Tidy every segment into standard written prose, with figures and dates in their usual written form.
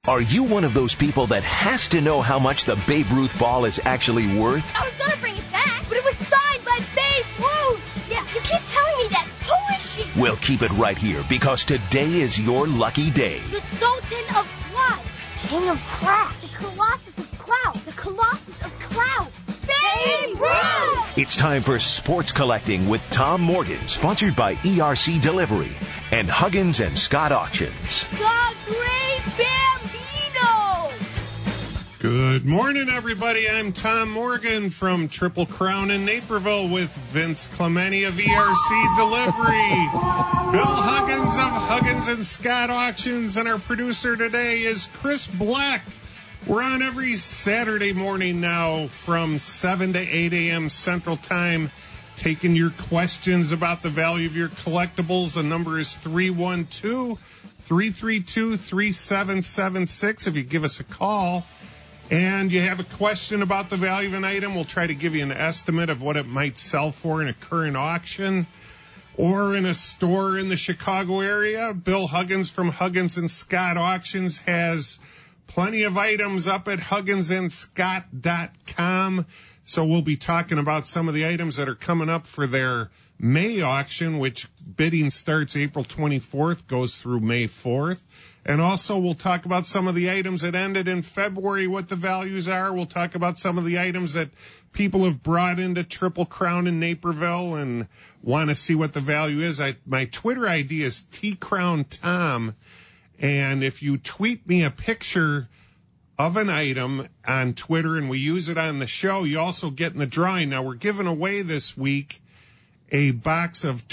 Are you one of those people that has to know how much the Babe Ruth ball is actually worth? I was going to bring it back, but it was signed by Babe Ruth. Yeah, you keep telling me that. Who is she? We'll keep it right here because today is your lucky day. The Sultan of Cloud. King of Cloud. The Colossus of Cloud. The Colossus of Cloud. Babe Ruth! It's time for Sports Collecting with Tom Morgan, sponsored by ERC Delivery and Huggins and Scott Auctions. The Great Bambino! Good morning, everybody. I'm Tom Morgan from Triple Crown in Naperville with Vince Clementi of ERC Delivery, Bill Huggins of Huggins and Scott Auctions, and our producer today is Chris Black. We're on every Saturday morning now from 7 to 8 a.m. Central Time, taking your questions about the value of your collectibles. The number is 312-332-3776. If you give us a call and you have a question about the value of an item, we'll try to give you an estimate of what it might sell for in a current auction or in a store in the Chicago area. Bill Huggins from Huggins and Scott Auctions has plenty of items up at hugginsandscott.com. So we'll be talking about some of the items that are coming up for their May auction, which bidding starts April 24th, goes through May 4th. And also we'll talk about some of the items that ended in February, what the values are. We'll talk about some of the items that people have brought into Triple Crown in Naperville and want to see what the value is. My Twitter ID is TCrownTom. And if you tweet me a picture of an item on Twitter and we use it on the show, you also get in the drawing. Now, we're giving away this week a box of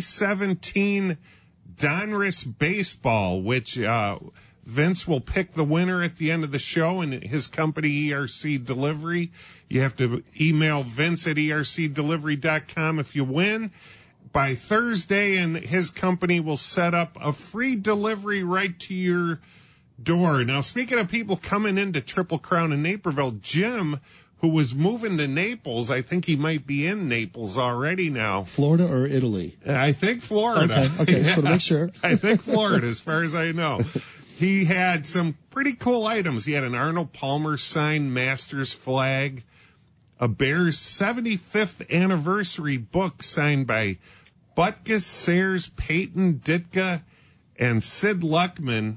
2017 Donruss baseball, which Vince will pick the winner at the end of the show, and his company, ERC Delivery. You have to email Vince at ercdelivery.com if you win by Thursday, and his company will set up a free delivery right to your door. Now, speaking of people coming into Triple Crown in Naperville, Jim, who was moving to Naples, I think he might be in Naples already now. Florida or Italy? I think Florida. Okay, yeah. So to make sure. I think Florida, as far as I know. He had some pretty cool items. He had an Arnold Palmer signed Masters flag, a Bears 75th anniversary book signed by Butkus, Sayers, Peyton, Ditka, and Sid Luckman.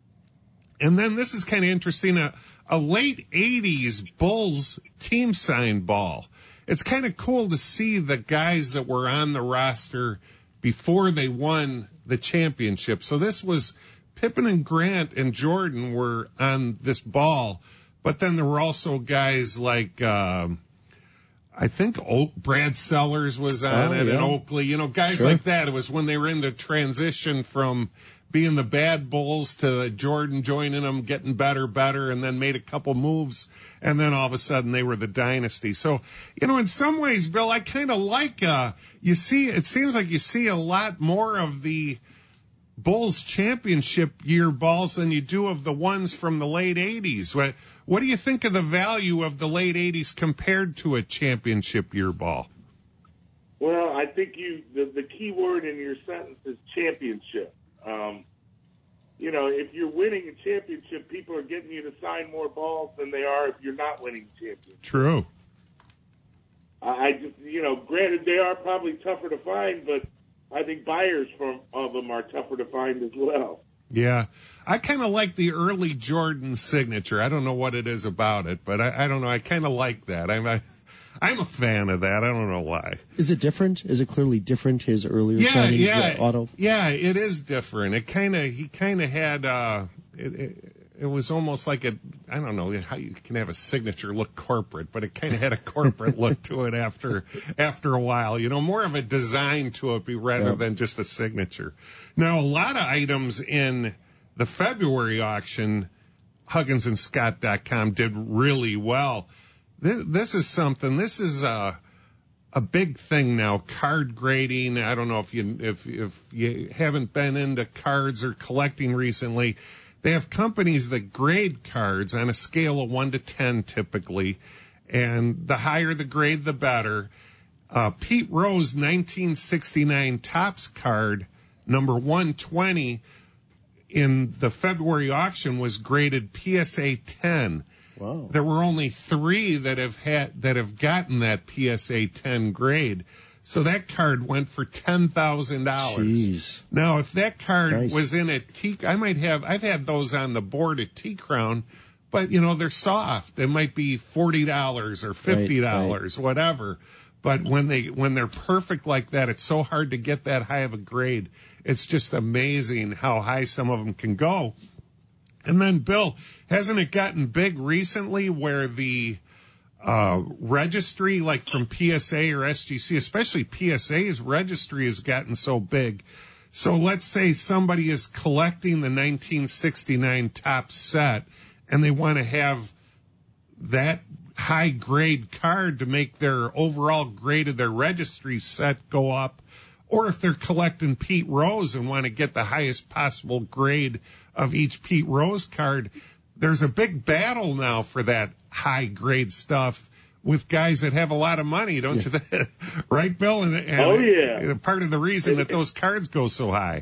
And then this is kind of interesting, a late 80s Bulls team signed ball. It's kind of cool to see the guys that were on the roster before they won the championship. So this was Pippen and Grant and Jordan were on this ball, but then there were also guys like I think Brad Sellers was on it, and Oakley, guys like that. It was when they were in the transition from being the bad Bulls to Jordan joining them, getting better, and then made a couple moves, and then all of a sudden they were the dynasty. So, in some ways, Bill, I kind of like, it seems like you see a lot more of the Bulls championship year balls than you do of the ones from the late 80s. What do you think of the value of the late 80s compared to a championship year ball? Well, I think the key word in your sentence is championship. If you're winning a championship, people are getting you to sign more balls than they are if you're not winning a championship. True. Granted, they are probably tougher to find, but I think buyers of them are tougher to find as well. Yeah. I kind of like the early Jordan signature. I don't know what it is about it, but I don't know. I kind of like that. I'm a fan of that. I don't know why. Is it different? Is it clearly different, his earlier signings, the auto? Yeah, it is different. He kind of had, it was almost like I don't know how you can have a signature look corporate, but it kind of had a corporate look to it after a while, more of a design to it rather than just a signature. Now, a lot of items in the February auction, hugginsandscott.com did really well. This is something, this is a big thing now, card grading. I don't know if you haven't been into cards or collecting recently. They have companies that grade cards on a scale of 1 to 10 typically, and the higher the grade, the better. Pete Rose 1969 Topps card, number 120, in the February auction was graded PSA 10. Wow. There were only 3 that have gotten that PSA 10 grade. So that card went for $10,000. Jeez. Now, if that card Nice. was in a I've had those on the board at T-Crown, but they're soft. It might be $40 or $50, whatever. But when they're perfect like that, it's so hard to get that high of a grade. It's just amazing how high some of them can go. And then, Bill, hasn't it gotten big recently where the registry, like from PSA or SGC, especially PSA's registry has gotten so big. So let's say somebody is collecting the 1969 top set and they want to have that high grade card to make their overall grade of their registry set go up. Or if they're collecting Pete Rose and want to get the highest possible grade of each Pete Rose card, there's a big battle now for that high grade stuff with guys that have a lot of money, don't you think? Right, Bill? And part of the reason that those cards go so high.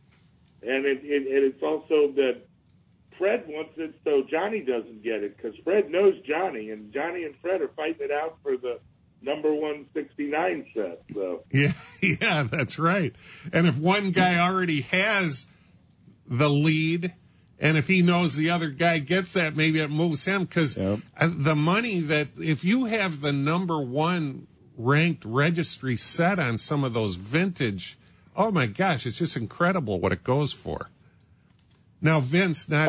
And it's also that Fred wants it so Johnny doesn't get it, because Fred knows Johnny, and Johnny and Fred are fighting it out for the number 169 set. So yeah, that's right. And if one guy already has the lead, and if he knows the other guy gets that, maybe it moves him, because the money that if you have the number 1 ranked registry set on some of those vintage, oh my gosh, it's just incredible what it goes for. Now, Vince, go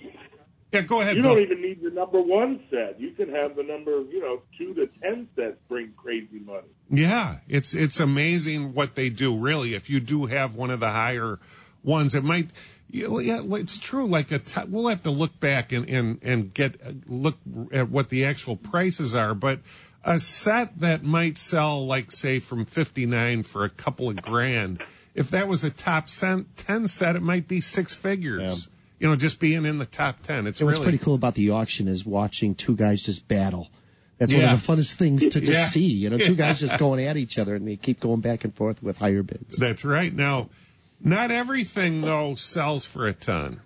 ahead. You Bill. don't even need the number 1 set. You can have the number, 2 to 10 sets bring crazy money. Yeah, it's amazing what they do, really. If you do have one of the higher ones, it might. Yeah, it's true. Like we'll have to look back and look at what the actual prices are. But a set that might sell, like say from 59 for a couple of grand, if that was a top 10 set, it might be 6 figures. Yeah. Just being in the top 10. What's pretty cool about the auction is watching 2 guys just battle. That's one of the funnest things to just see. 2 guys just going at each other, and they keep going back and forth with higher bids. That's right. Now, not everything, though, sells for a ton.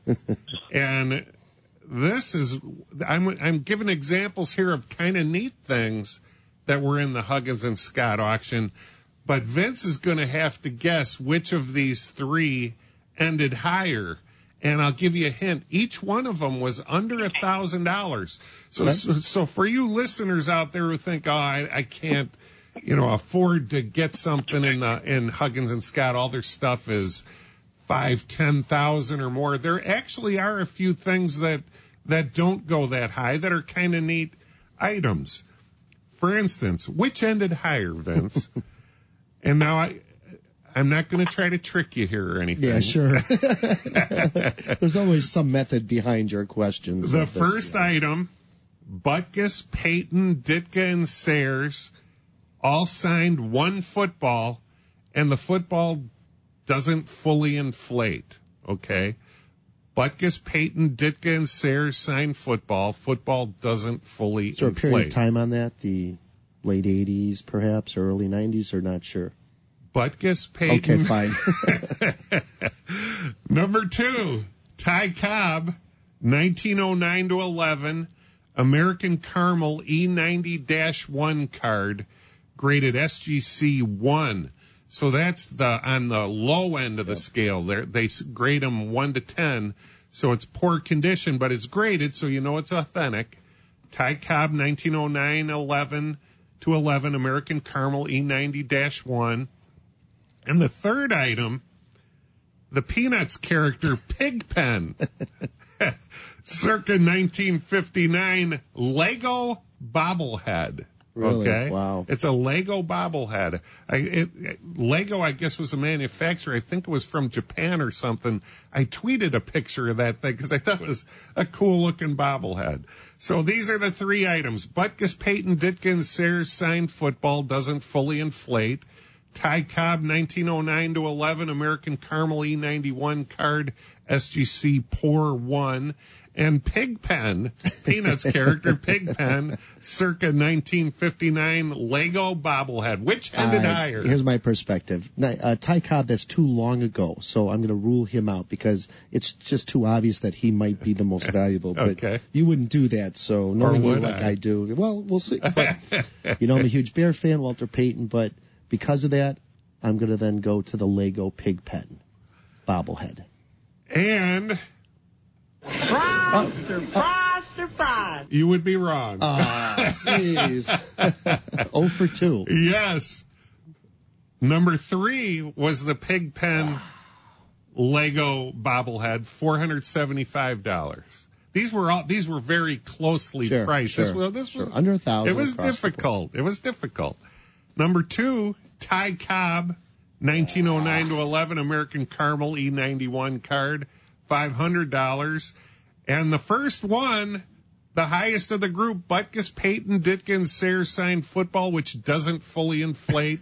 And this is, I'm giving examples here of kind of neat things that were in the Huggins and Scott auction. But Vince is going to have to guess which of these 3 ended higher. And I'll give you a hint. Each one of them was under $1,000. So for you listeners out there who think, I can't, afford to get something in Huggins and Scott, all their stuff is $5,000-$10,000 or more. There actually are a few things that don't go that high that are kind of neat items. For instance, which ended higher, Vince? And now I'm not going to try to trick you here or anything. Yeah, sure. There's always some method behind your questions. The first item, Butkus, Payton, Ditka, and Sayers, all signed 1 football, and the football doesn't fully inflate, okay? Butkus, Payton, Ditka, and Sayers signed football. Football doesn't fully inflate. Is there a period of time on that? The late 80s, perhaps, or early 90s, or not sure? Butkus, Payton. Okay, fine. Number 2, Ty Cobb, 1909-11, American Caramel E90-1 card, graded SGC 1. So that's on the low end of the scale. They grade them 1 to 10. So it's poor condition, but it's graded, so you know it's authentic. Ty Cobb, 1909-11 to 11, American Caramel E90-1. And the third item, the Peanuts character Pigpen, circa 1959 Lego bobblehead. Really? Okay. Wow. It's a Lego bobblehead. Lego, I guess, was a manufacturer. I think it was from Japan or something. I tweeted a picture of that thing because I thought it was a cool looking bobblehead. So these are the 3 items. Butkus, Payton, Ditka, and Sayers signed football, doesn't fully inflate. Ty Cobb, 1909-11, American Caramel E91 card, SGC Poor 1. and Pigpen, Peanuts character Pigpen, circa 1959 Lego bobblehead. Which ended higher? Here's my perspective. Ty Cobb, that's too long ago, so I'm going to rule him out because it's just too obvious that he might be the most valuable. But Okay. you wouldn't do that, so knowing you like I do, well, we'll see. But, I'm a huge Bear fan, Walter Payton, but because of that, I'm going to then go to the Lego Pigpen bobblehead. And... Surprise. You would be wrong. Jeez. 0 for 2. Yes. Number 3 was the Pigpen Lego bobblehead, $475. These were very closely priced. Sure. This was under $1,000. It was difficult. Number 2, Ty Cobb, 1909 to 11 American Caramel E91 card, $500. And the first one, the highest of the group, Butkus, Payton, Ditkins, Sayers signed football, which doesn't fully inflate,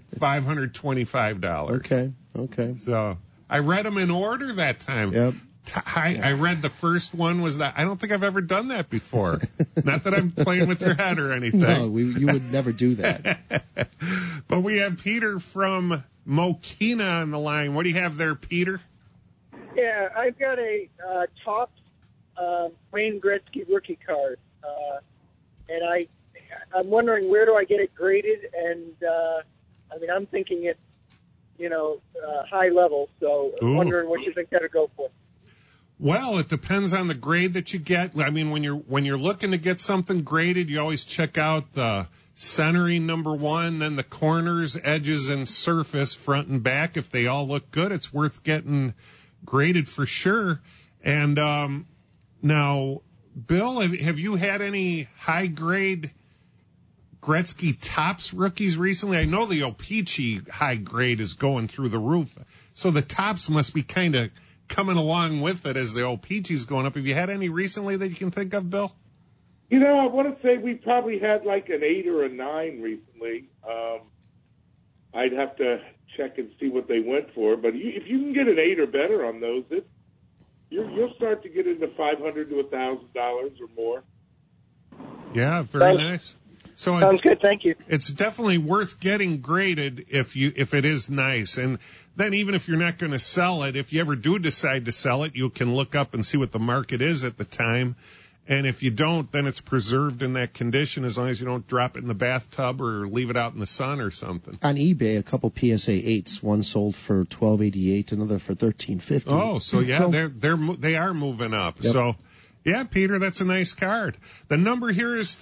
$525. Okay. So I read them in order that time. Yep. I read the first one was that. I don't think I've ever done that before. Not that I'm playing with your head or anything. No, you would never do that. But we have Peter from Mokina on the line. What do you have there, Peter? Yeah, I've got a Topps Wayne Gretzky rookie card, and I'm wondering where do I get it graded? And I'm thinking it's high level, so I'm wondering what you think that'll go for. Well, it depends on the grade that you get. I mean, when you're looking to get something graded, you always check out the centering, number 1, then the corners, edges, and surface, front and back. If they all look good, it's worth getting graded for sure. And now, Bill, have you had any high-grade Gretzky Topps rookies recently? I know the O-Pee-Chee high grade is going through the roof, so the Topps must be kind of coming along with it as the O-Pee-Chee's going up. Have you had any recently that you can think of, Bill? I want to say we probably had like an 8 or a 9 recently. I'd have to check and see what they went for, but if you can get an 8 or better on those, you'll start to get into $500 to $1,000 or more. Yeah, very nice. So sounds good. Thank you. It's definitely worth getting graded if it is nice. And then even if you're not going to sell it, if you ever do decide to sell it, you can look up and see what the market is at the time. And if you don't, then it's preserved in that condition as long as you don't drop it in the bathtub or leave it out in the sun or something. On eBay, a couple PSA 8s, one sold for $12.88, another for $13.50. Oh, so yeah, they are moving up. Yep. So yeah, Peter, that's a nice card. The number here is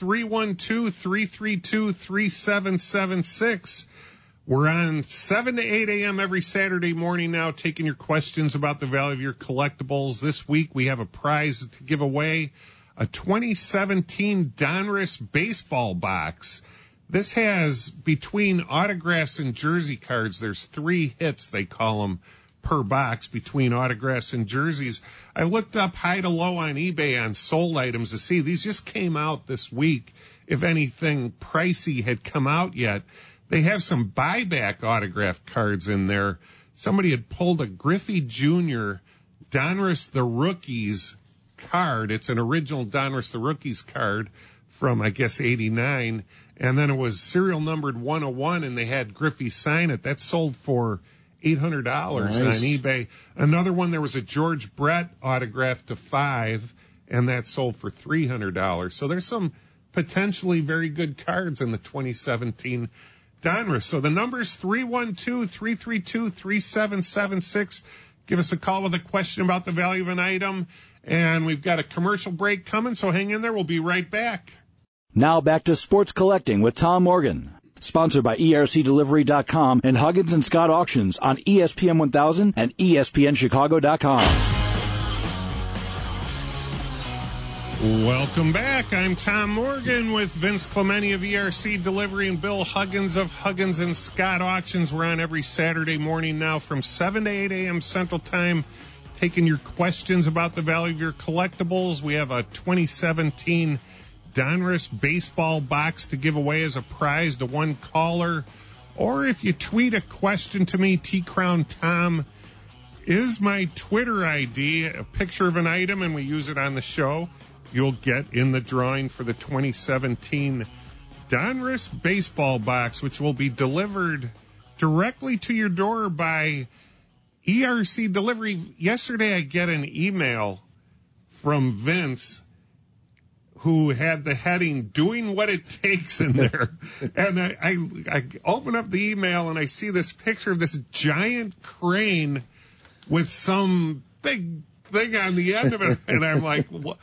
312-332-3776. We're on 7 to 8 a.m. every Saturday morning now, taking your questions about the value of your collectibles. This week we have a prize to give away, a 2017 Donruss baseball box. This has, between autographs and jersey cards, there's 3 hits, they call them, per box between autographs and jerseys. I looked up high to low on eBay on sold items to see. These just came out this week. If anything pricey had come out yet, they have some buyback autograph cards in there. Somebody had pulled a Griffey Jr. Donruss the Rookies card. It's an original Donruss the Rookies card from, I guess, 89. And then it was serial numbered 101, and they had Griffey sign it. That sold for $800 nice. On eBay. Another one, there was a George Brett autograph to 5, and that sold for $300. So there's some potentially very good cards in the 2017 Donruss. So the number's 312-332-3776. Give us a call with a question about the value of an item. And we've got a commercial break coming, so hang in there. We'll be right back. Now back to Sports Collecting with Tom Morgan. Sponsored by ERCDelivery.com and Huggins and Scott Auctions on ESPN 1000 and ESPNChicago.com. Welcome back. I'm Tom Morgan with Vince Clementi of ERC Delivery and Bill Huggins of Huggins and Scott Auctions. We're on every Saturday morning now from 7 to 8 a.m. Central Time, taking your questions about the value of your collectibles. We have a 2017 Donruss baseball box to give away as a prize to one caller. Or if you tweet a question to me, T-Crown Tom, is my Twitter ID, a picture of an item, and we use it on the show. You'll get in the drawing for the 2017 Donruss baseball box, which will be delivered directly to your door by ERC Delivery. Yesterday, I get an email from Vince who had the heading, "Doing What It Takes" in there. And I open up the email and I see this picture of this giant crane with some big thing on the end of it. And I'm like, what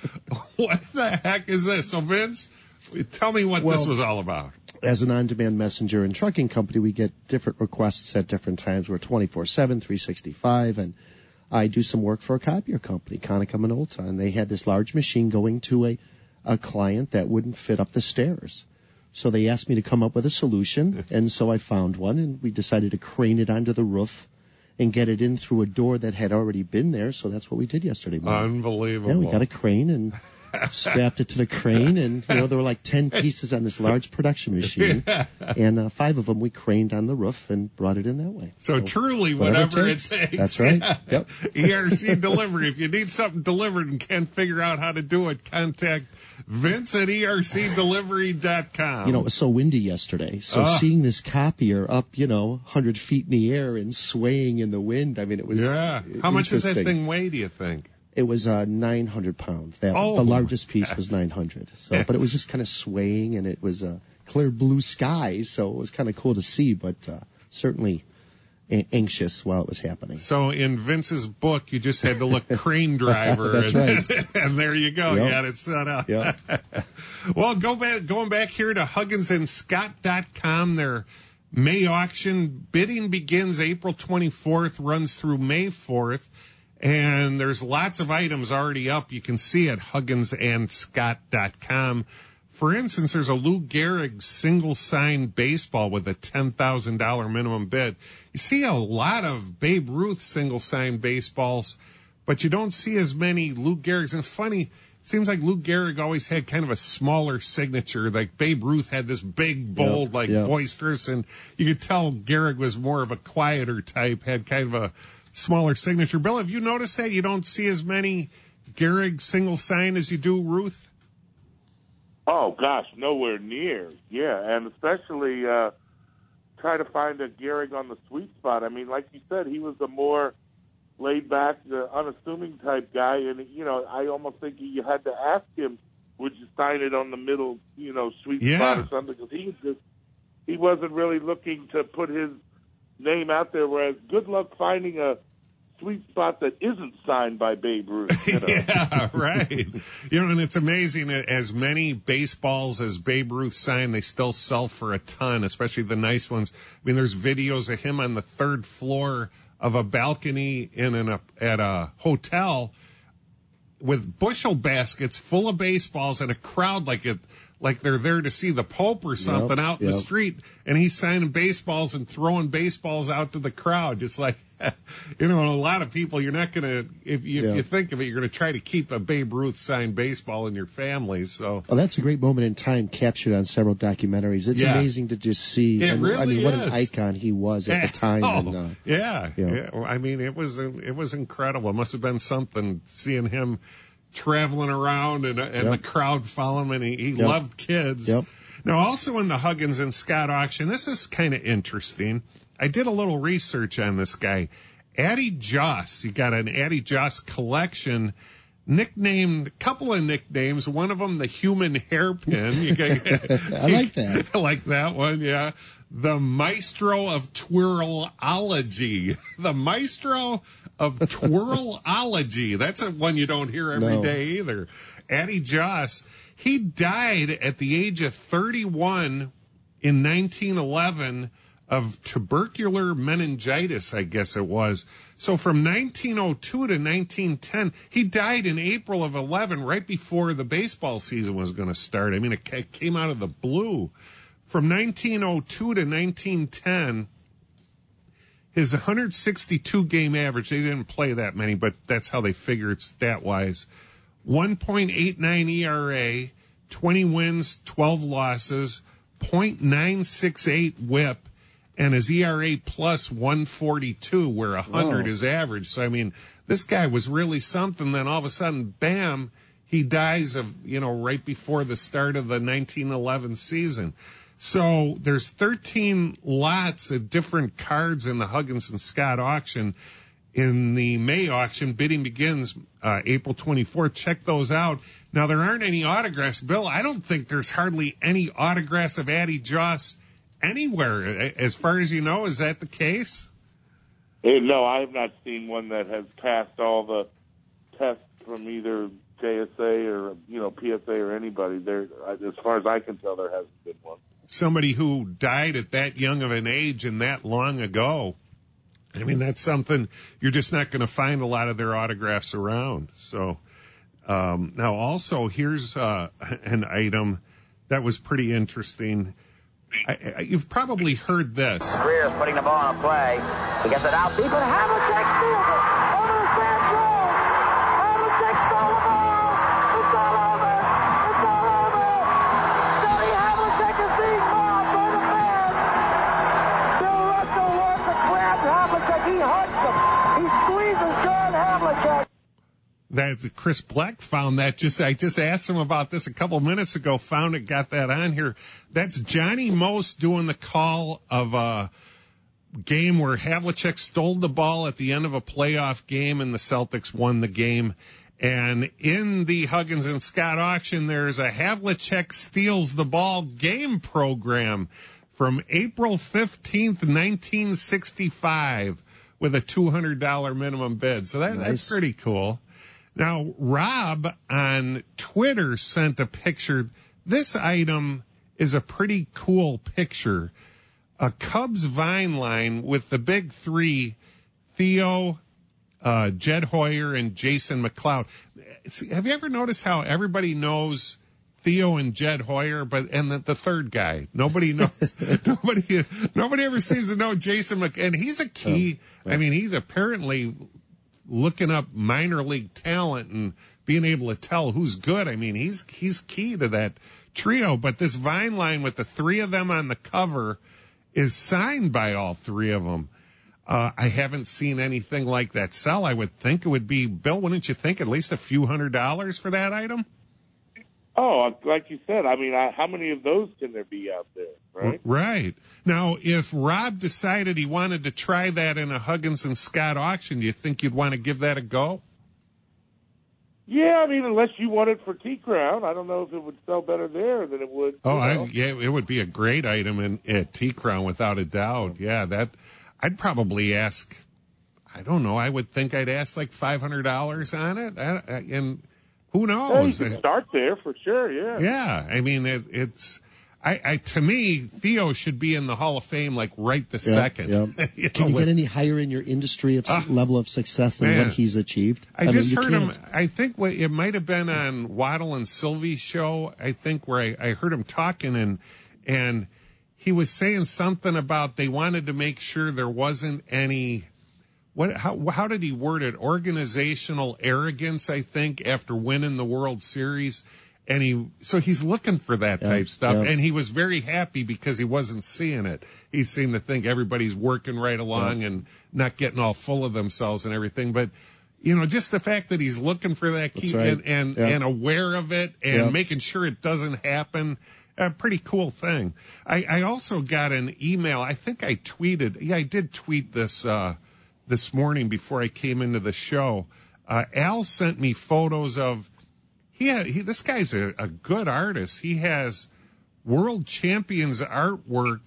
the heck is this? So Vince, tell me what this was all about. As an on-demand messenger and trucking company, we get different requests at different times. We're 24/7, 365, and I do some work for a copier company, Konica Minolta, and they had this large machine going to a client that wouldn't fit up the stairs. So they asked me to come up with a solution, and so I found one, and we decided to crane it onto the roof and get it in through a door that had already been there. So that's what we did yesterday morning. Unbelievable. Yeah, we got a crane and strapped it to the crane, and there were like 10 pieces on this large production machine, and 5 of them we craned on the roof and brought it in that way. So truly, whatever it takes. That's right. Yep. ERC Delivery. If you need something delivered and can't figure out how to do it, contact Vince at ERCDelivery.com. It was so windy yesterday, so seeing this copier up, 100 feet in the air and swaying in the wind, I mean, it was How much does that thing weigh, do you think? It was 900 pounds. The largest piece was 900. So, but it was just kind of swaying, and it was clear blue skies, so it was kind of cool to see, but certainly anxious while it was happening. So in Vince's book, you just had to look crane driver. That's right. And there you go. Yep. You had it set up. Yep. Well, going back here to HugginsandScott.com, their May auction bidding begins April 24th, runs through May 4th. And there's lots of items already up. You can see at HugginsandScott.com. For instance, there's a Lou Gehrig single sign baseball with a $10,000 minimum bid. You see a lot of Babe Ruth single sign baseballs, but you don't see as many Lou Gehrigs. And it's funny, it seems like Lou Gehrig always had kind of a smaller signature. Like Babe Ruth had this big, bold, boisterous, and you could tell Gehrig was more of a quieter type, had kind of a smaller signature. Bill, have you noticed that you don't see as many Gehrig single sign as you do Ruth? Oh, gosh, nowhere near. Yeah, and especially try to find a Gehrig on the sweet spot. I mean, like you said, he was a more laid-back, unassuming type guy, and, I almost think you had to ask him, would you sign it on the middle, sweet spot or something, because he wasn't really looking to put his name out there, whereas good luck finding a sweet spot that isn't signed by Babe Ruth. Yeah, right. And it's amazing, as many baseballs as Babe Ruth signed, they still sell for a ton, especially the nice ones. I mean, there's videos of him on the 3rd floor of a balcony at a hotel with bushel baskets full of baseballs and a crowd like they're there to see the Pope or something out in the street, and he's signing baseballs and throwing baseballs out to the crowd. Just like, a lot of people, you're not going to, if you think of it, you're going to try to keep a Babe Ruth signed baseball in your family. So, well, that's a great moment in time captured on several documentaries. It's amazing to just see. It really what an icon he was at the time. Well, I mean, it was incredible. It must have been something seeing him traveling around and the crowd following him, and he loved kids. Yep. Now, also in the Huggins and Scott auction, this is kind of interesting. I did a little research on this guy. Addie Joss, you got an Addie Joss collection, nicknamed, a couple of nicknames, one of them the human hairpin. I like that. I like that one, yeah. The Maestro of Twirlology. The Maestro of Twirlology. That's one you don't hear every day either. Addie Joss, he died at the age of 31 in 1911 of tubercular meningitis, I guess it was. So from 1902 to 1910, he died in April of 11, right before the baseball season was going to start. I mean, it came out of the blue. From 1902 to 1910, his 162 game average, they didn't play that many, but that's how they figure it stat-wise. 1.89 ERA, 20 wins, 12 losses, .968 whip, and his ERA plus 142, where 100 is average. So, I mean, this guy was really something. Then all of a sudden, bam, he dies of, right before the start of the 1911 season. So there's 13 lots of different cards in the Huggins and Scott auction. In the May auction, bidding begins April 24th. Check those out. Now, there aren't any autographs. Bill, I don't think there's hardly any autographs of Addie Joss anywhere. As far as you know, is that the case? No, I have not seen one that has passed all the tests from either JSA or, PSA or anybody. There, as far as I can tell, there hasn't been one. Somebody who died at that young of an age and that long ago. I mean, that's something you're just not going to find a lot of their autographs around. So, now also here's, an item that was pretty interesting. You've probably heard this. Greer's putting the ball on a play. He gets it out deep, and Havlicek steals it. Over the fence row. Havlicek stole the ball. It's all over. It's all over. Sonny Havlicek is being mobbed by the fans. Bill Russell wants to grab Havlicek. He hugs him. He squeezes John Havlicek. That Chris Black found that. I just asked him about this a couple minutes ago, found it, got that on here. That's Johnny Most doing the call of a game where Havlicek stole the ball at the end of a playoff game and the Celtics won the game. And in the Huggins and Scott auction, there's a Havlicek steals the ball game program from April 15th, 1965 with a $200 minimum bid. So that's pretty cool. Now, Rob on Twitter sent a picture. This item is a pretty cool picture. A Cubs vine line with the big three, Theo, Jed Hoyer, and Jason McLeod. Have you ever noticed how everybody knows Theo and Jed Hoyer, and the third guy? Nobody knows. Nobody ever seems to know Jason McLeod. And he's a key. I mean, he's apparently looking up minor league talent and being able to tell who's good. I mean, he's key to that trio. But this vine line with the three of them on the cover is signed by all three of them. I haven't seen anything like that sell. I would think it would be, Bill, wouldn't you think at least a few $100s for that item? Oh, like you said, I mean, how many of those can there be out there, right? Right. Now, if Rob decided he wanted to try that in a Huggins and Scott auction, do you think you'd want to give that a go? Yeah, I mean, unless you want it for T-Crown. I don't know if it would sell better there than it would. It would be a great item at T-Crown without a doubt. Yeah, I'd probably ask, I don't know, I would think I'd ask like $500 on it. And who knows? Yeah, you can start there for sure, yeah. Yeah, I mean, to me, Theo should be in the Hall of Fame like right the second. Yeah. Can you get any higher in your industry level of success than what he's achieved? I just heard him, I think it might have been on Waddle and Sylvie's show, I think, where I heard him talking and he was saying something about they wanted to make sure there wasn't any, how did he word it? Organizational arrogance, I think, after winning the World Series. And so he's looking for that type stuff. Yeah. And he was very happy because he wasn't seeing it. He seemed to think everybody's working right along and not getting all full of themselves and everything. But, just the fact that he's looking for that key and aware of it and making sure it doesn't happen, a pretty cool thing. I also got an email. I think I tweeted. Yeah, I did tweet this morning before I came into the show. Al sent me photos of, this guy's a good artist. He has world champions artwork,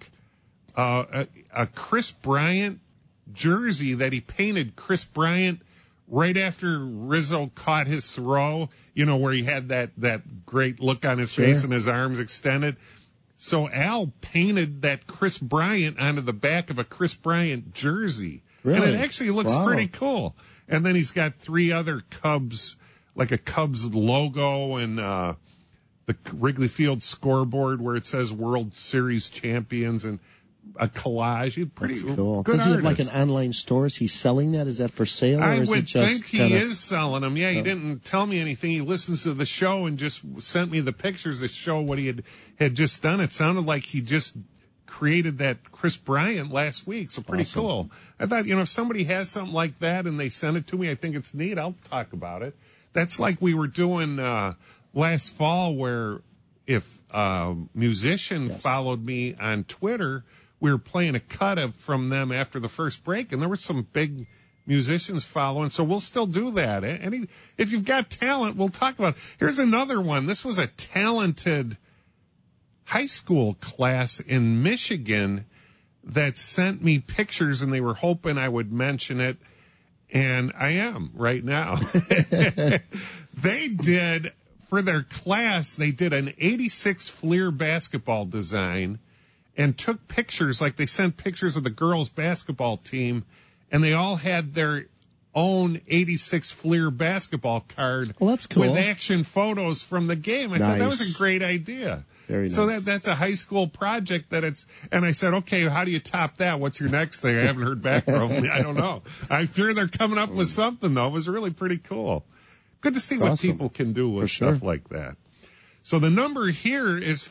a Chris Bryant jersey that he painted Chris Bryant right after Rizzo caught his throw, where he had that great look on his face and his arms extended. So Al painted that Chris Bryant onto the back of a Chris Bryant jersey. Really? And it actually looks pretty cool. And then he's got three other Cubs, like a Cubs logo and the Wrigley Field scoreboard where it says World Series champions and a collage. He's pretty cool. Good. Does he have like an online store? Is he selling that? Is that for sale? I would think he is selling them. Yeah, he didn't tell me anything. He listens to the show and just sent me the pictures that show what he had just done. It sounded like he just created that Chris Bryant last week. So pretty Awesome. cool. I thought, if somebody has something like that and they send it to me, I think it's neat. I'll talk about it. That's like we were doing last fall, where if a musician followed me on Twitter, we were playing a cut from them after the first break, and there were some big musicians following. So we'll still do that. If you've got talent, we'll talk about it. Here's another one. This was a talented high school class in Michigan that sent me pictures, and they were hoping I would mention it. And I am right now. They did, for their class, they did an 86 Fleer basketball design and took pictures, like they sent pictures of the girls basketball team, and they all had their own 86 Fleer basketball card. Well, that's cool. With action photos from the game. I thought that was a great idea. Very nice. So that's a high school project and I said, okay, how do you top that? What's your next thing? I haven't heard back from them. I don't know. I'm sure they're coming up with something, though. It was really pretty cool. Good to see what people can do with stuff like that. So the number here is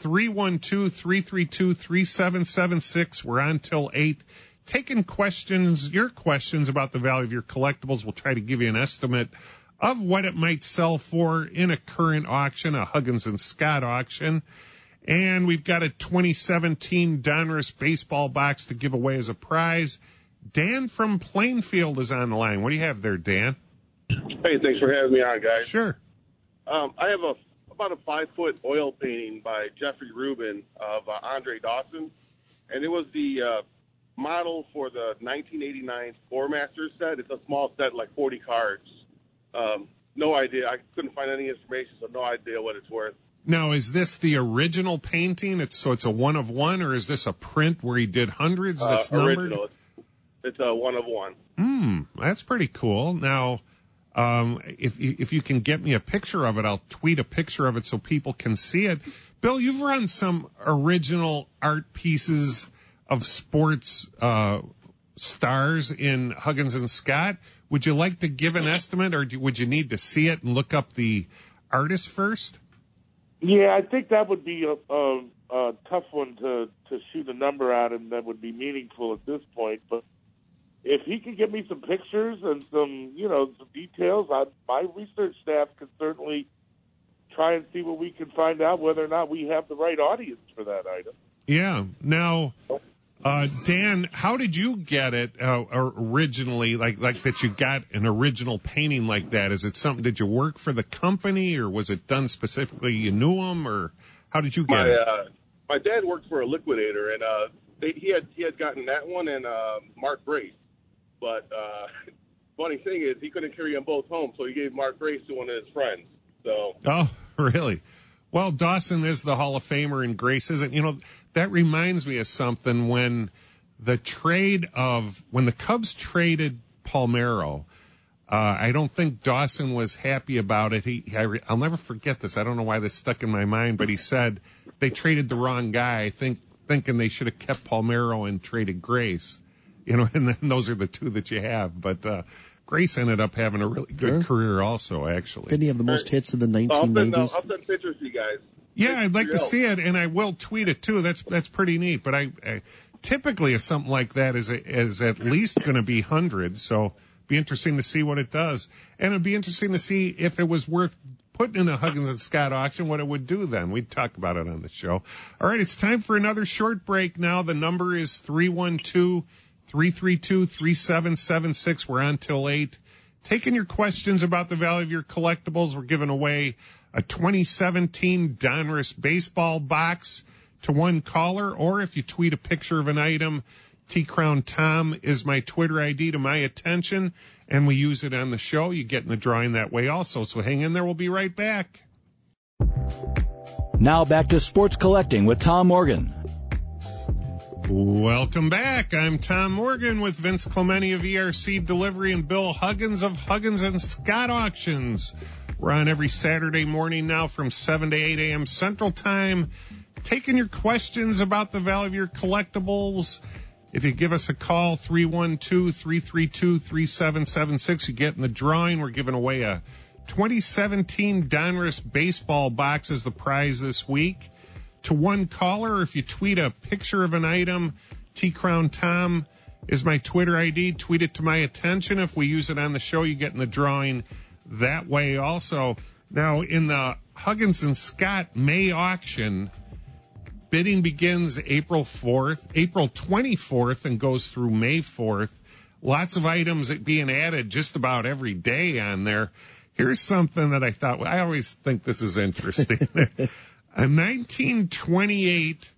312-332-3776. We're on till 8. Taking your questions about the value of your collectibles. We'll try to give you an estimate of what it might sell for in a current auction, a Huggins and Scott auction. And we've got a 2017 Donruss baseball box to give away as a prize. Dan from Plainfield is on the line. What do you have there, Dan? Hey, thanks for having me on, guys. Sure. I have about a 5-foot oil painting by Jeffrey Rubin of Andre Dawson, and it was the model for the 1989 Scoremaster set. It's a small set, like 40 cards. No idea. I couldn't find any information, so no idea what it's worth. Now, is this the original painting? It's a one of one, or is this a print where he did hundreds that's numbered? Original. It's a one of one. That's pretty cool. Now, if you can get me a picture of it, I'll tweet a picture of it so people can see it. Bill, you've run some original art pieces of sports stars in Huggins and Scott. Would you like to give an estimate, or would you need to see it and look up the artist first? Yeah, I think that would be a tough one to shoot a number out, and that would be meaningful at this point. But if he could get me some pictures and some details, my research staff can certainly try and see what we can find out, whether or not we have the right audience for that item. Yeah. Now, Dan, how did you get it originally, like that you got an original painting like that? Is it something, did you work for the company, or was it done specifically, you knew them, or how did you get it? My dad worked for a liquidator, and he had gotten that one and Mark Grace. But funny thing is, he couldn't carry them both home, so he gave Mark Grace to one of his friends. So. Oh, really? Well, Dawson is the Hall of Famer and Grace isn't. That reminds me of something when the Cubs traded Palmeiro. I don't think Dawson was happy about it. I'll never forget this. I don't know why this stuck in my mind, but he said they traded the wrong guy, thinking they should have kept Palmeiro and traded Grace. And then those are the two that you have. But Grace ended up having a really good career also, actually. Didn't he have the most hits in the 1990s? I'll send pictures to you guys. Yeah, I'd like to see it, and I will tweet it too. That's pretty neat. But I typically something like that is at least going to be hundreds. So be interesting to see what it does, and it'd be interesting to see if it was worth putting in a Huggins and Scott auction, what it would do then. We'd talk about it on the show. All right, it's time for another short break now. The number is 312-332-3776. We're on till 8. Taking your questions about the value of your collectibles. We're giving away a 2017 Donruss baseball box to one caller, or if you tweet a picture of an item, T-Crown Tom is my Twitter ID to my attention, and we use it on the show. You get in the drawing that way also, so hang in there. We'll be right back. Now back to Sports Collecting with Tom Morgan. Welcome back. I'm Tom Morgan with Vince Clementi of ERC Delivery and Bill Huggins of Huggins and Scott Auctions. We're on every Saturday morning now from 7 to 8 a.m. Central Time, taking your questions about the value of your collectibles. If you give us a call, 312-332-3776, you get in the drawing. We're giving away a 2017 Donruss baseball box as the prize this week. to one caller, or if you tweet a picture of an item, T-Crown Tom is my Twitter ID. Tweet it to my attention. If we use it on the show, you get in the drawing that way also. Now, in the Huggins and Scott May auction, bidding begins April 24th, and goes through May 4th. Lots of items being added just about every day on there. Here's something that I thought, I always think this is interesting. A 1928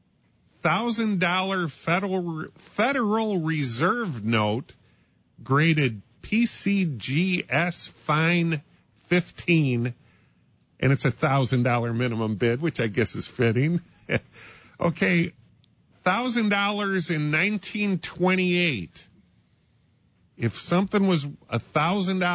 $1,000 Federal Reserve note graded PCGS fine 15, and it's $1,000 minimum bid, which I guess is fitting. Okay, $1,000 in 1928. If something was $1,000 in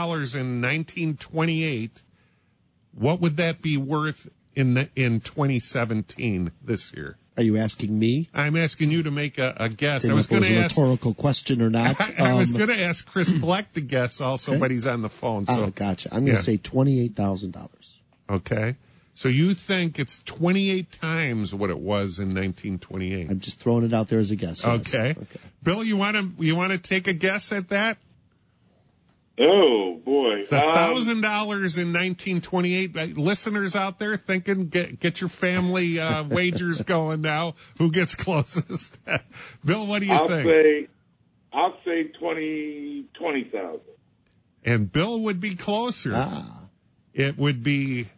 1928, what would that be worth in 2017 this year? Are you asking me? I'm asking you to make a guess. I was going to ask a rhetorical question or not. I was going to ask Chris Bleck to guess also, okay. But he's on the phone. So. Oh, gotcha. I'm going to say $28,000. Okay. So you think it's 28 times what it was in 1928? I'm just throwing it out there as a guess. Yes. Okay. Bill, you want to take a guess at that? Oh boy, it's $1,000 in 1928. Listeners out there thinking, get your family wagers going now. Who gets closest? Bill, what do you think? I'll say 20,000. And Bill would be closer. It would be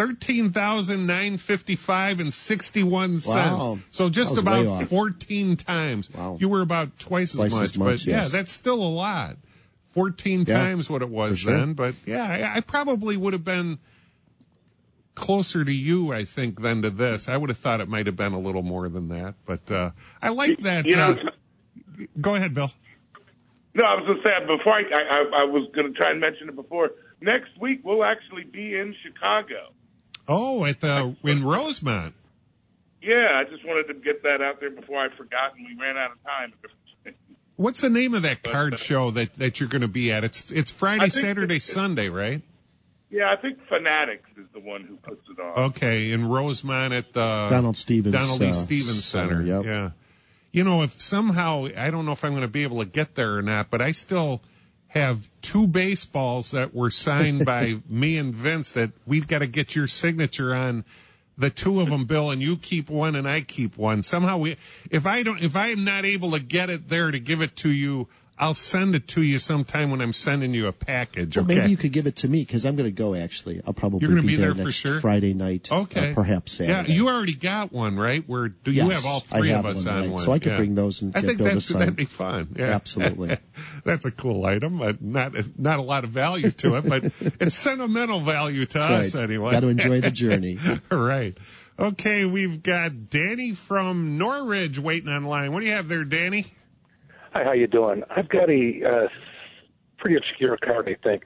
$13,955.61. Wow. So just about 14 times. Wow. You were about twice as much. But yeah, that's still a lot. 14 times what it was then. But yeah, I probably would have been closer to you, I think, than to this. I would have thought it might have been a little more than that. But I like that. Go ahead, Bill. No, I was going to say, before I was going to try and mention it before. Next week, we'll actually be in Chicago. Oh, in Rosemont. Yeah, I just wanted to get that out there before I forgot and we ran out of time. What's the name of that card show that you're going to be at? It's Friday, Saturday, Sunday, right? Yeah, I think Fanatics is the one who puts it on. Okay, in Rosemont at the Donald E. Stevens Center. Yep. Yeah. You know, if somehow, I don't know if I'm going to be able to get there or not, but I still have 2 baseballs that were signed by me and Vince that we've got to get your signature on. The 2 of them, Bill, and you keep one and I keep one. Somehow if I am not able to get it there to give it to you, I'll send it to you sometime when I'm sending you a package. Well, okay? Maybe you could give it to me because I'm going to go. Actually, I'll probably be there next for sure? Friday night. Okay, perhaps Saturday. Yeah, you already got one, right? You have all 3 of us on one, so I could bring those and get Bill to sign. That'd be fun. Yeah. Absolutely. That's a cool item, but not a lot of value to it, but it's sentimental value to us anyway. Got to enjoy the journey. Right. Okay, we've got Danny from Norridge waiting on line. What do you have there, Danny? Hi, how you doing? I've got a pretty obscure card, I think.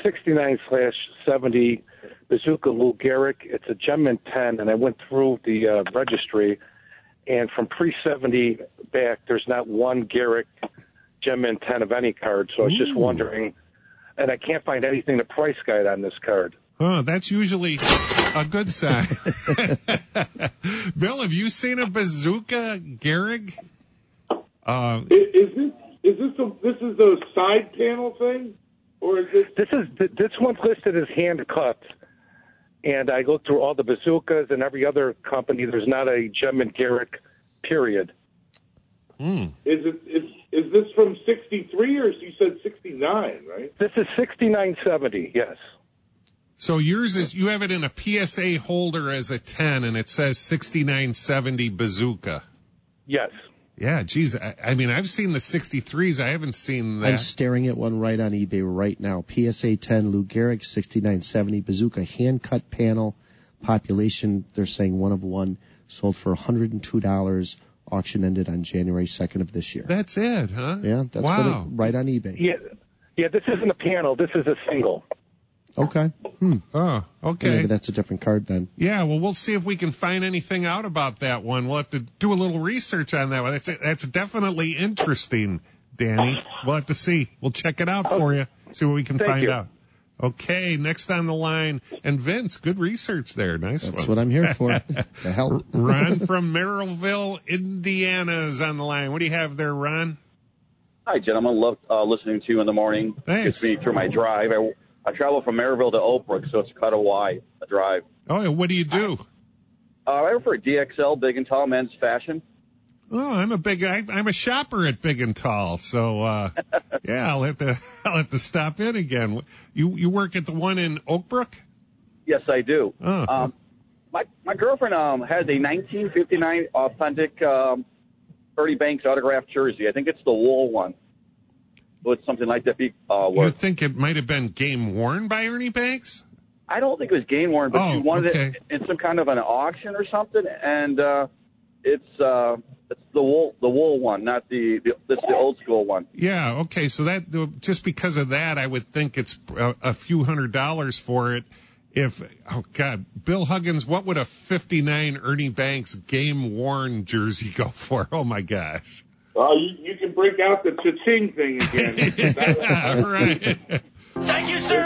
69/70 Bazooka Lou Gehrig. It's a Gem 10, and I went through the registry, and from pre-70 back, there's not one Gehrig Gem 10 of any card, so I was just wondering, and I can't find anything to price guide on this card. Oh, that's usually a good sign. Bill, have you seen a Bazooka Gehrig? Is this the side panel thing, or is this one's listed as hand cut, and I go through all the bazookas and every other company. There's not a Gem Gehrig, period. Is this from 63 or you said 69, right? This is 69/70, yes. So yours is, you have it in a PSA holder as a 10, and it says 69/70 Bazooka. Yes. Yeah, geez. I mean, I've seen the 63s. I haven't seen that. I'm staring at one right on eBay right now. PSA 10 Lou Gehrig 69/70 Bazooka hand cut panel. Population, they're saying 1 of 1. Sold for $102. Auction ended on January 2nd of this year. That's it, huh? Yeah, that's right on eBay. Yeah. This isn't a panel. This is a single. Okay. Oh, okay. Maybe that's a different card then. Yeah, well, we'll see if we can find anything out about that one. We'll have to do a little research on that one. That's definitely interesting, Danny. We'll have to see. We'll check it out for you, see what we can find out. Okay, next on the line. And Vince, good research there. Nice one. That's what I'm here for, to help. Ron from Merrillville, Indiana is on the line. What do you have there, Ron? Hi, gentlemen. Love listening to you in the morning. Thanks. Gets me through my drive. I travel from Maryville to Oak Brook, so it's kind of wide, a drive. Oh, what do you do? I work for DXL, Big and Tall Men's Fashion. Oh, I'm a shopper at Big and Tall, so yeah, I'll have to stop in again. You work at the one in Oak Brook? Yes, I do. Oh. My girlfriend has a 1959 authentic Ernie Banks autographed jersey. I think it's the wool one. Would something like that be You think it might have been game worn by Ernie Banks? I don't think it was game worn, but she wanted okay. it in some kind of an auction or something, and it's the wool one, not it's the old school one. Yeah, okay. So that just because of that, I would think it's a few $100s for it. Bill Huggins, what would a 59 Ernie Banks game worn jersey go for? Oh my gosh. Well, you can break out the cha-ching thing again. Yeah, right. Thank you, sir.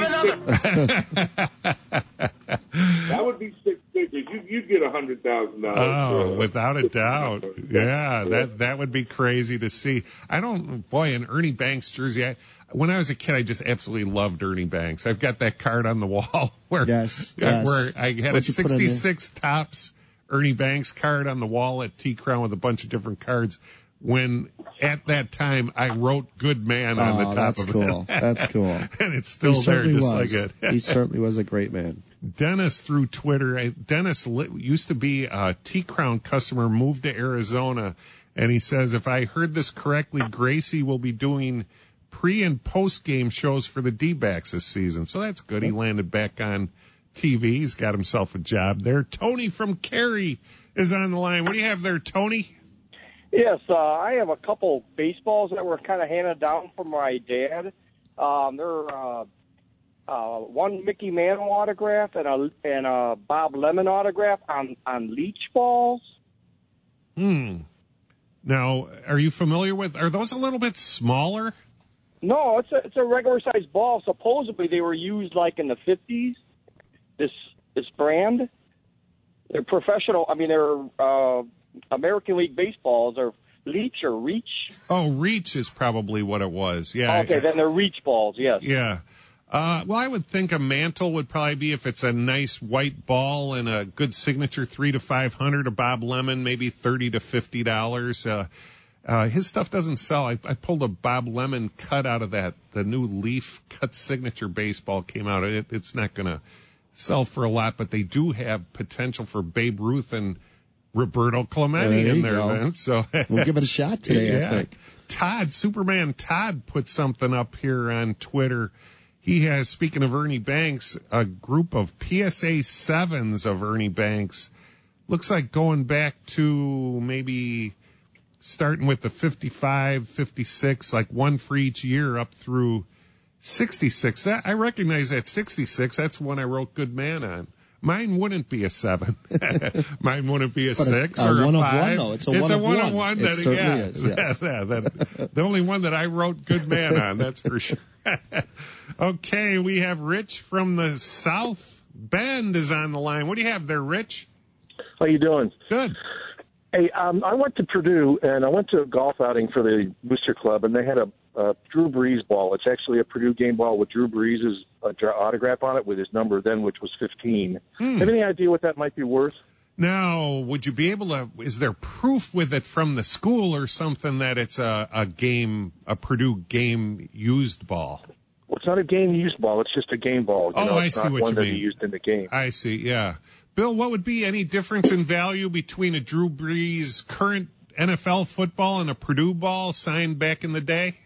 That would be six figures. You'd get $100,000. Oh, without a doubt. Yeah, that would be crazy to see. An Ernie Banks jersey. When I was a kid, I just absolutely loved Ernie Banks. I've got that card on the wall where I had a 66 Topps Ernie Banks card on the wall at T-Crown with a bunch of different cards. When at that time I wrote "Good Man" on the top of it. That's cool. And it's still there, just like it. He certainly was a great man. Dennis through Twitter. Dennis used to be a T-Crown customer, moved to Arizona, and he says, if I heard this correctly, Gracie will be doing pre and post game shows for the D-backs this season. So that's good. He landed back on TV. He's got himself a job there. Tony from Cary is on the line. What do you have there, Tony? Yes, I have a couple baseballs that were kind of handed down from my dad. They're one Mickey Mantle autograph and a Bob Lemon autograph on Leach balls. Now, are you familiar with? Are those a little bit smaller? No, it's a regular sized ball. Supposedly they were used like in the 50s. This brand, they're professional. I mean, they're American League baseballs, or Leach or Reach. Oh, Reach is probably what it was. Yeah. Okay, then they're Reach balls. Yes. Yeah. Well, I would think a Mantle would probably be, if it's a nice white ball and a good signature, $300 to $500. A Bob Lemon, maybe $30 to $50. His stuff doesn't sell. I pulled a Bob Lemon cut out of that. The new Leaf cut signature baseball came out. It's not going to sell for a lot, but they do have potential for Babe Ruth and Roberto Clemente in there, Vince. So we'll give it a shot today, I think. Superman Todd put something up here on Twitter. He has, speaking of Ernie Banks, a group of PSA 7s of Ernie Banks. Looks like going back to maybe starting with the 55, 56, like one for each year up through 66. I recognize that 66. That's one I wrote Good Man on. Mine wouldn't be a 7. Mine wouldn't be a 6 or a 5. One of one, though. It's a one of one. It certainly is, yes. The only one that I wrote Good Man on, that's for sure. Okay, we have Rich from the South Bend is on the line. What do you have there, Rich? How you doing? Good. Hey, I went to Purdue, and I went to a golf outing for the Booster Club, and they had a Drew Brees ball. It's actually a Purdue game ball with Drew Brees' autograph on it with his number then, which was 15. Have any idea what that might be worth? Now, would you be able to, is there proof with it from the school or something that it's a Purdue game used ball? Well, it's not a game used ball. It's just a game ball. I see what you mean. One that he used in the game. I see, yeah. Bill, what would be any difference in value between a Drew Brees current NFL football and a Purdue ball signed back in the day?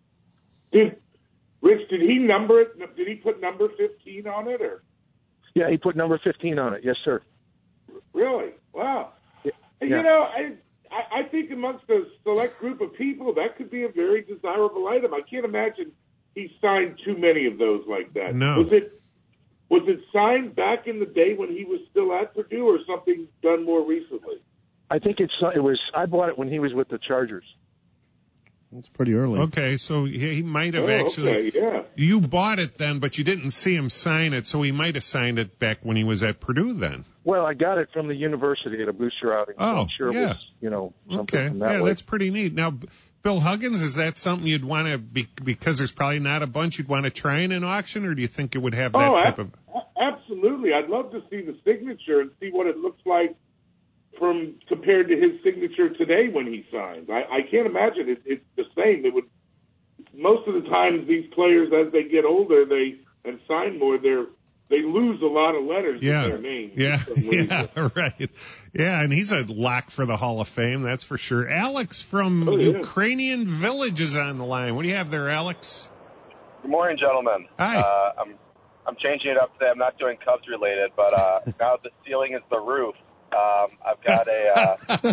Rich, did he number it? Did he put number 15 on it, or? Yeah, he put number 15 on it. Yes, sir. Really? Wow. Yeah. You know, I think amongst a select group of people, that could be a very desirable item. I can't imagine he signed too many of those like that. No. Was it signed back in the day when he was still at Purdue, or something done more recently? I think it was. I bought it when he was with the Chargers. It's pretty early. Okay, so he might have actually. Okay, yeah. You bought it then, but you didn't see him sign it, so he might have signed it back when he was at Purdue then. Well, I got it from the university at a booster outing. So I'm sure it was, something from that way. That's pretty neat. Now, Bill Huggins, is that something you'd want to because there's probably not a bunch you'd want to try in an auction, or do you think it would have that type of? Absolutely. I'd love to see the signature and see what it looks like compared to his signature today when he signs. I can't imagine it's the same. It would. Most of the times, these players, as they get older, and sign more, they lose a lot of letters in their name. Yeah, right. Yeah, and he's a lock for the Hall of Fame, that's for sure. Alex from Ukrainian Village is on the line. What do you have there, Alex? Good morning, gentlemen. Hi. I'm changing it up today. I'm not doing Cubs related, but now the ceiling is the roof. I've got a.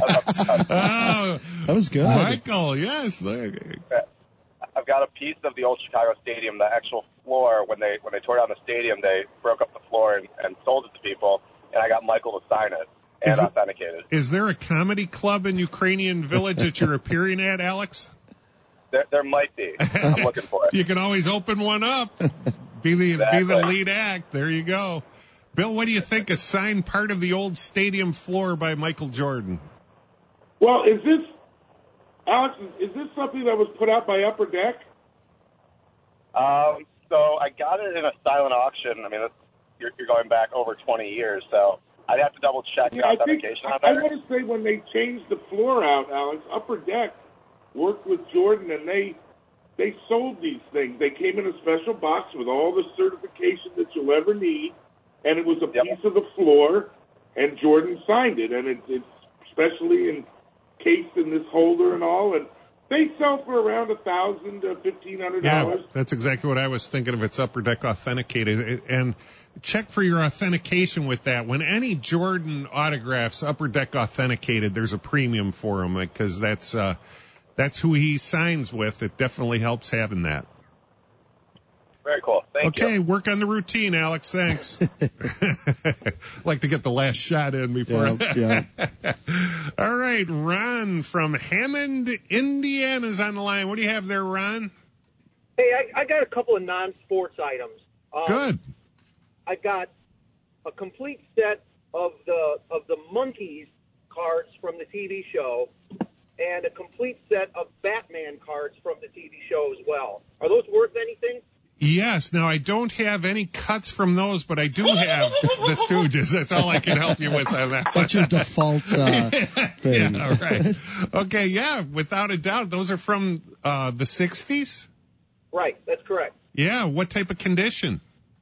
That was good, Michael. Yes. I've got a piece of the old Chicago Stadium, the actual floor. When they tore down the stadium, they broke up the floor and sold it to people, and I got Michael to sign it and authenticate it. Is there a comedy club in Ukrainian Village that you're appearing at, Alex? There might be. I'm looking for it. You can always open one up. Be the lead act. There you go. Bill, what do you think? A signed part of the old stadium floor by Michael Jordan. Well, Alex, is this something that was put out by Upper Deck? So I got it in a silent auction. I mean, you're going back over 20 years, so I'd have to double check the authentication on that. I want to say when they changed the floor out, Alex, Upper Deck worked with Jordan, and they sold these things. They came in a special box with all the certification that you'll ever need, and it was a piece of the floor, and Jordan signed it, and it's especially encased in this holder and all, and they sell for around $1,000 to $1,500. Yeah, that's exactly what I was thinking if it's Upper Deck authenticated. And check for your authentication with that. When any Jordan autographs Upper Deck authenticated, there's a premium for them because that's who he signs with. It definitely helps having that. Very cool. Thank you. Okay, work on the routine, Alex. Thanks. Like to get the last shot in before. Yeah. All right, Ron from Hammond, Indiana is on the line. What do you have there, Ron? Hey, I got a couple of non-sports items. Good. I got a complete set of the Monkees cards from the TV show, and a complete set of Batman cards from the TV show as well. Are those worth anything? Yes. Now, I don't have any cuts from those, but I do have the Stooges. That's all I can help you with on that. That's your default thing. Yeah, right. Okay, yeah, without a doubt. Those are from the 60s? Right, that's correct. Yeah, what type of condition?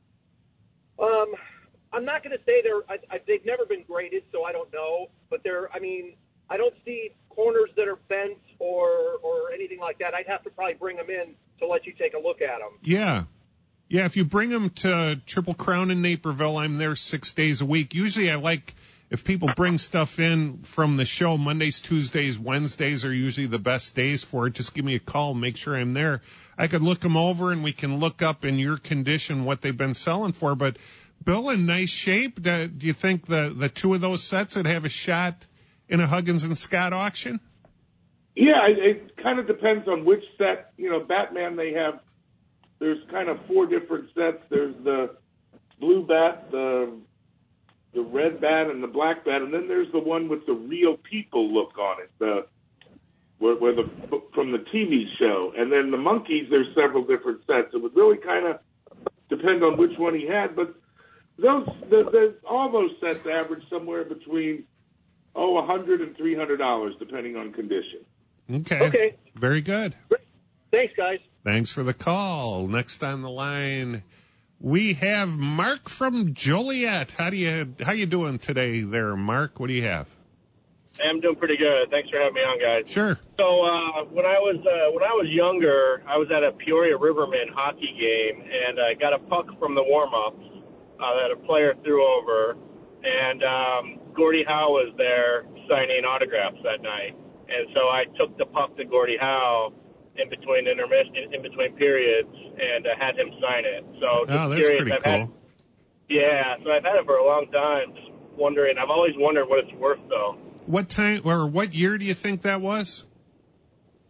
I'm not going to say they've never been graded, so I don't know. But I don't see corners that are bent or anything like that. I'd have to probably bring them in to let you take a look at them. Yeah. Yeah, if you bring them to Triple Crown in Naperville, I'm there 6 days a week. Usually I like, if people bring stuff in from the show, Mondays, Tuesdays, Wednesdays are usually the best days for it. Just give me a call, make sure I'm there. I could look them over and we can look up in your condition what they've been selling for. But, Bill, in nice shape, do you think the two of those sets would have a shot in a Huggins and Scott auction? Yeah, it kind of depends on which set. Batman, there's kind of 4 different sets. There's the blue bat, the red bat, and the black bat, and then there's the one with the real people look on it, from the TV show. And then the Monkees, there's several different sets. It would really kind of depend on which one he had, but all those sets average somewhere between $100 and $300, depending on condition. Okay. Very good. Thanks, guys. Thanks for the call. Next on the line, we have Mark from Joliet. How you doing today there, Mark? What do you have? I'm doing pretty good. Thanks for having me on, guys. Sure. So when I was younger, I was at a Peoria Rivermen hockey game, and I got a puck from the warm-ups that a player threw over, and Gordie Howe was there signing autographs that night. And so I took the puck to Gordie Howe in between periods and had him sign it. So that's pretty cool. So I've had it for a long time. Just wondering. I've always wondered what it's worth, though. What time or what year do you think that was?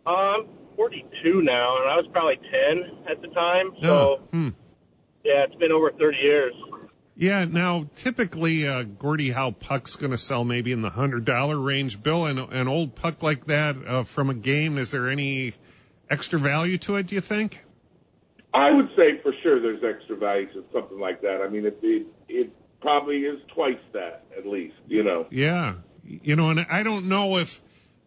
I'm 42 now, and I was probably 10 at the time. So, yeah, it's been over 30 years. Yeah, now, typically, Gordie Howe puck's going to sell maybe in the $100 range. Bill, an old puck like that from a game, is there any extra value to it, do you think? I would say for sure there's extra value to something like that. I mean, it probably is twice that, at least, you know. Yeah. You know, and I don't know if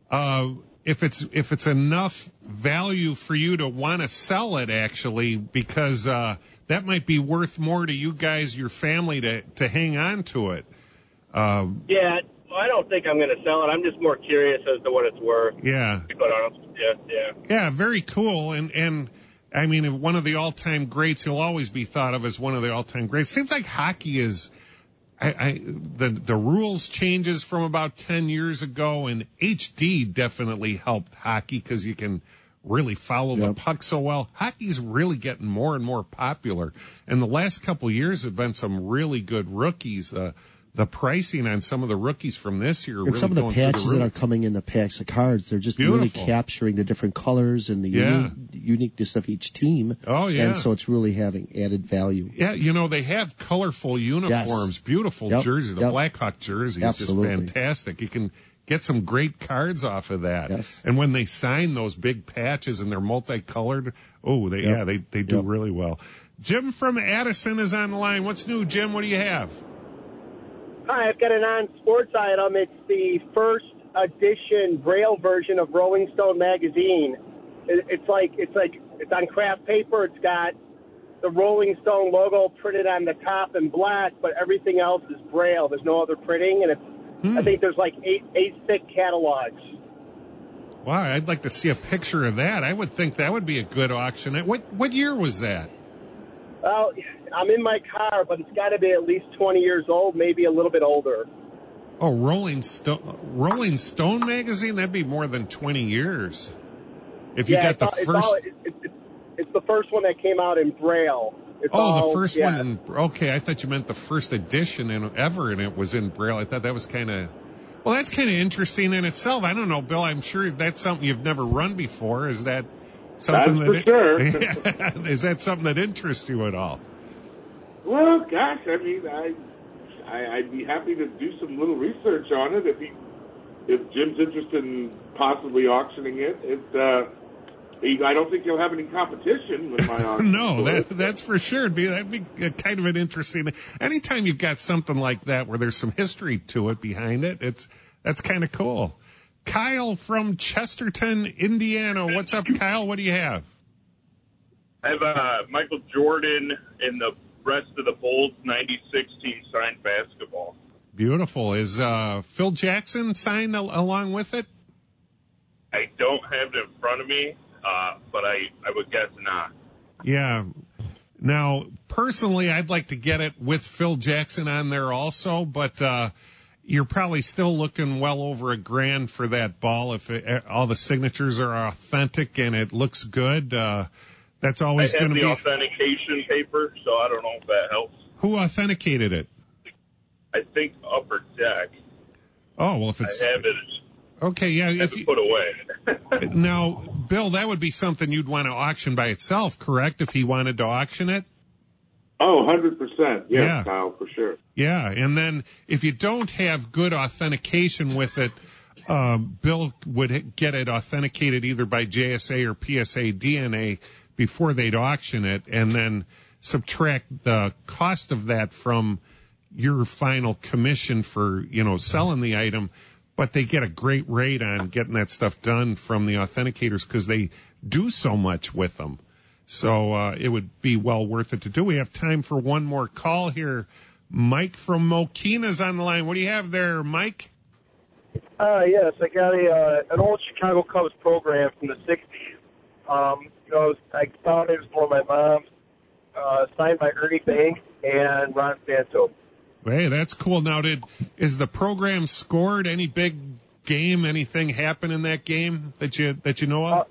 it's enough value for you to want to sell it, actually, because that might be worth more to you guys, your family, to hang on to it. Yeah, I don't think I'm going to sell it. I'm just more curious as to what it's worth. Yeah. To be quite honest. Yeah. Yeah, very cool. And I mean, one of the all-time greats, he'll always be thought of as one of the all-time greats. Seems like hockey is, the rules changes from about 10 years ago, and HD definitely helped hockey because you can really follow the puck so well. Hockey's really getting more and more popular, and the last couple of years have been some really good rookies. The pricing on some of the rookies from this year, and really some of the patches that are coming in the packs of cards, they're just Beautiful. really capturing the different colors and the uniqueness of each team. Oh, yeah. And so it's really having added value. Yeah, you know, they have colorful uniforms, beautiful jerseys. The Blackhawk jersey is just fantastic. You can get some great cards off of that. Yes. And when they sign those big patches and they're multicolored, they do really well. Jim from Addison is on the line. What's new, Jim? What do you have? Hi, I've got a non-sports item. It's the first edition Braille version of Rolling Stone magazine. It's on craft paper. It's got the Rolling Stone logo printed on the top in black, but everything else is Braille. There's no other printing, and I think there's like eight thick catalogs. Wow, I'd like to see a picture of that. I would think that would be a good auction. What year was that? Well, I'm in my car, but it's got to be at least 20 years old, maybe a little bit older. Oh, Rolling Stone magazine? That'd be more than 20 years. If you got the first... It's the first one that came out in Braille. The first one. Okay, I thought you meant the first edition ever, and it was in Braille. I thought that was kind of... Well, that's kind of interesting in itself. I don't know, Bill. I'm sure that's something you've never run before. Is that something Is that something that interests you at all? Well, gosh, I mean, I'd be happy to do some little research on it if Jim's interested in possibly auctioning it. I don't think you'll have any competition with my auction. No, that's for sure. That'd be kind of an interesting. Anytime you've got something like that where there's some history to it behind it, that's kind of cool. Kyle from Chesterton, Indiana. What's up, Kyle? What do you have? I have Michael Jordan in the rest of the Bulls 96 team signed basketball. Beautiful. Is Phil Jackson signed along with it? I don't have it in front of me, but I would guess not. Yeah. Now, personally, I'd like to get it with Phil Jackson on there also, but you're probably still looking well over $1,000 for that ball if all the signatures are authentic and it looks good. That's always going to be... I have the authentication paper, so I don't know if that helps. Who authenticated it? I think Upper Deck. Oh, well, if it's... I have it. Okay, yeah. If you put away. Now, Bill, that would be something you'd want to auction by itself, correct, if he wanted to auction it? Oh, 100%. Yes, Kyle, for sure. Yeah, and then if you don't have good authentication with it, Bill would get it authenticated either by JSA or PSA DNA before they'd auction it, and then subtract the cost of that from your final commission for, selling the item. But they get a great rate on getting that stuff done from the authenticators because they do so much with them. So it would be well worth it to do. We have time for one more call here. Mike from Mokina's on the line. What do you have there, Mike? Yes, I got an old Chicago Cubs program from the 60s. I found it was for my mom, signed by Ernie Banks and Ron Santo. Hey, that's cool. Now, is the program scored? Any big game? Anything happen in that game that you know of?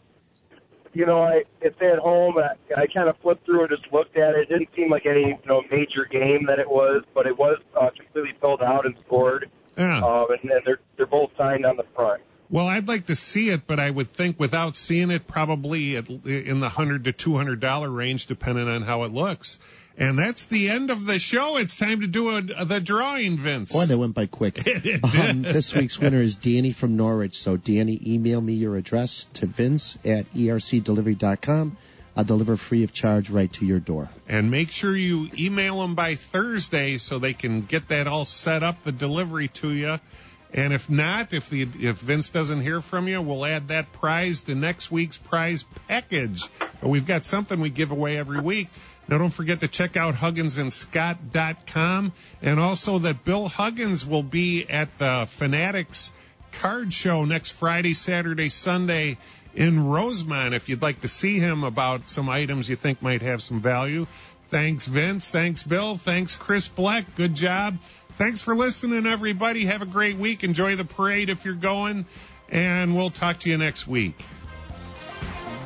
It's at home. I kind of flipped through it, just looked at it. It didn't seem like any major game that it was, but it was completely filled out and scored. Yeah. And then they're both signed on the front. Well, I'd like to see it, but I would think without seeing it, probably in the $100 to $200 range, depending on how it looks. And that's the end of the show. It's time to do the drawing, Vince. Boy, that went by quick. This week's winner is Danny from Norwich. So, Danny, email me your address to vince@ercdelivery.com. I'll deliver free of charge right to your door. And make sure you email them by Thursday so they can get that all set up, the delivery to you. And if not, if Vince doesn't hear from you, we'll add that prize to next week's prize package. But we've got something we give away every week. Now, don't forget to check out HugginsandScott.com, and also that Bill Huggins will be at the Fanatics Card Show next Friday, Saturday, Sunday in Rosemont if you'd like to see him about some items you think might have some value. Thanks, Vince. Thanks, Bill. Thanks, Chris Black. Good job. Thanks for listening, everybody. Have a great week. Enjoy the parade if you're going, and we'll talk to you next week.